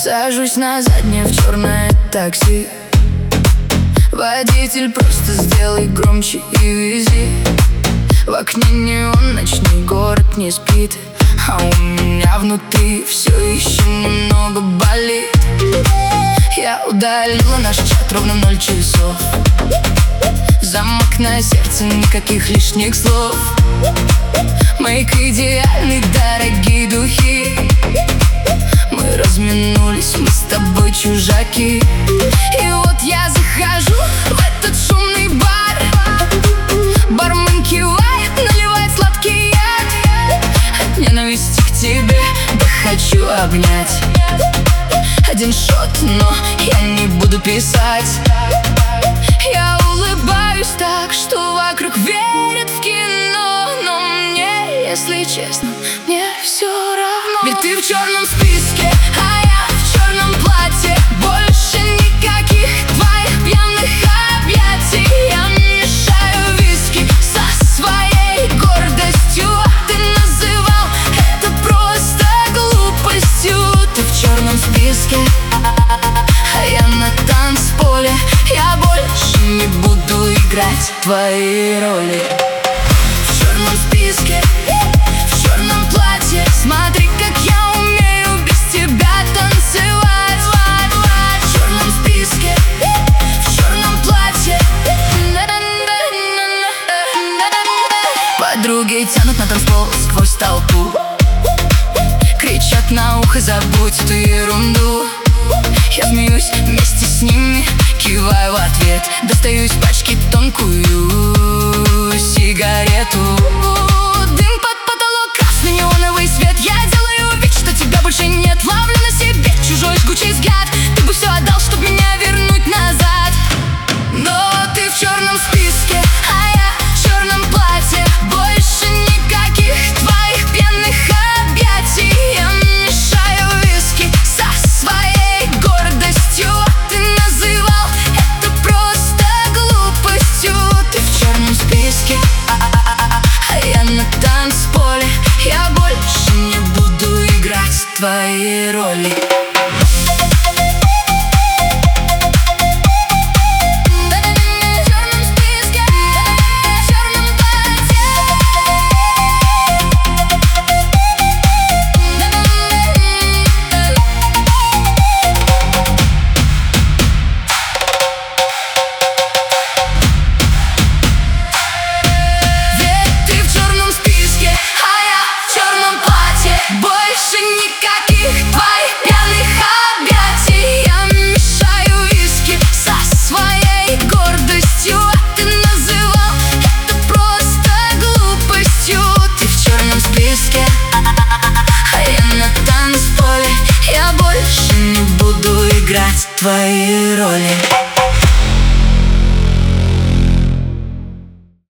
Сажусь на заднее в черное такси. Водитель, просто сделай громче и вези. В окне неон, ночной город не спит, а у меня внутри все еще немного болит. Я удалила наш чат ровно в 0 часов. Замок на сердце, никаких лишних слов. Мейк идеальный, дорогие духи. Мы разминулись, мы с тобой чужаки. И вот я захожу в этот шумный бар. Бармен кивает, наливает сладкий яд. От ненависти к тебе да хочу обнять. Один шот, но я не буду писать. Я улыбаюсь так, что вокруг верят в кино. Но мне, если честно, мне все равно. Ведь ты в черном списке, а я в черном платье. Больше никаких твоих пьяных объятий. Я мешаю виски со своей гордостью. Ты называл это просто глупостью. Ты в черном списке, а я на танцполе. Я больше не буду играть твои роли. В черном списке, в черном платье. Смотри, как я умею без тебя танцевать. В черном списке, в черном платье. Подруги тянут на танцпол сквозь толпу. Кричат на ухо: забудь эту ерунду. Я смеюсь вместе с ними, киваю в ответ. Достаю из пачки тонкую сигарету. Дым под потолок, красный неоновый свет. Я делаю вид, что тебя больше нет. Ловлю на себе чужой жгучий взгляд. Ты бы все отдал, чтоб меня вернуть назад. Но ты в черном списке, а я в черном платье. Больше никаких твоих пьяных объятий. Я мешаю виски со своей гордостью. Ты называл это просто глупостью. Ты в черном списке, а я на танцполе. Я больше не буду играть твои роли. Больше никаких твоих пьяных объятий. Я мешаю виски со своей гордостью. Ты называл это просто глупостью. Ты в черном списке, а я на танцполе. Я больше не буду играть твои роли.